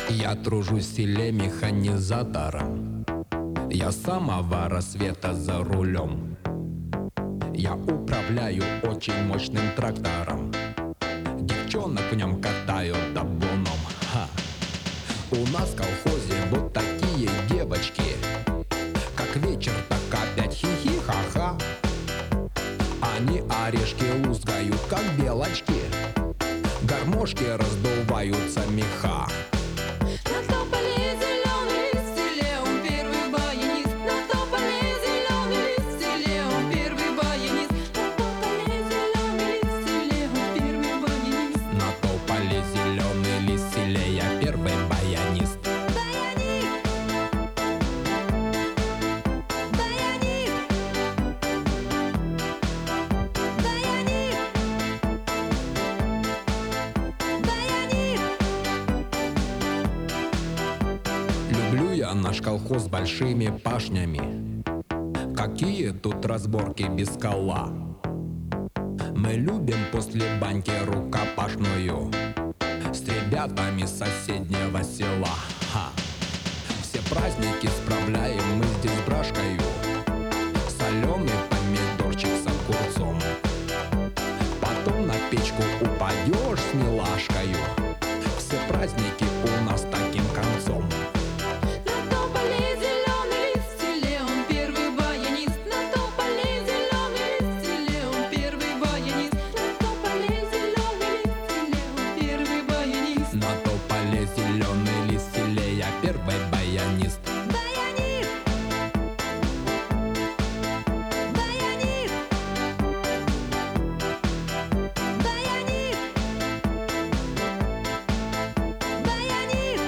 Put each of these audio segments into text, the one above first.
Я тружусь в селе механизатором. Я с самого рассвета за рулем. Я управляю очень мощным трактором. Девчонок в нем катаю табуном. Ха. У нас в колхозе вот такие девочки. Как вечер, так опять хихи-ха-ха. Они орешки лузгают, как белочки. Гармошки раздуваются меха. На тополе зеленый лист в селе, он первый баянист. На тополе зеленый лист в селе, он первый баянист. На тополе зеленый лист в селе, он первый баянист. На тополе зеленый лист в селе, я первый баянист. Баянист, баянист, баянист, баянист. Люблю я наш колхоз с большими пашнями. Какие тут разборки без кола. Мы любим после баньки рукопашную с ребятами соседнего села. Ха. Все праздники справляем мы здесь с брашкою. Соленый помидорчик с огурцом. Потом на печку упадешь с милашкою. Все праздники у нас таким концом. На тополе зеленый лист в селе, он первый баянист. На тополе зеленый лист в селе, он первый баянист. На тополе зеленый лист в селе, он первый баянист. На тополе зеленый лист в селе, я первый баянист. Баянист, баянист, баянист, баянист.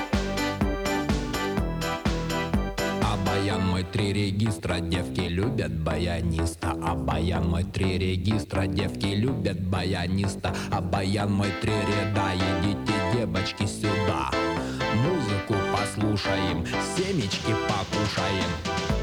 А баян мой 3 регистра, девки любят баяниста. А баян мой 3 регистра, девки любят баяниста. А баян мой 3 ряда, идите, девочки, сюда. Музыку послушаем, семечки покушаем.